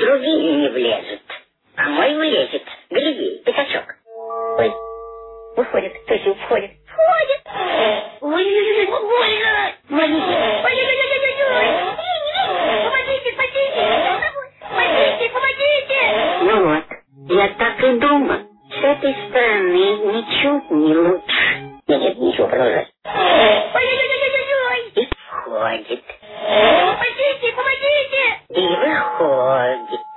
другие не влезут, а мой влезет. Гляди, пятачок. Ой, выходит, то есть входит. Входит. Ой, больно. Помогите. Ну вот, я так и думал. С этой стороны ничуть не лучше. Нет, ничего, продолжай. И входит. Помогите. И выходит.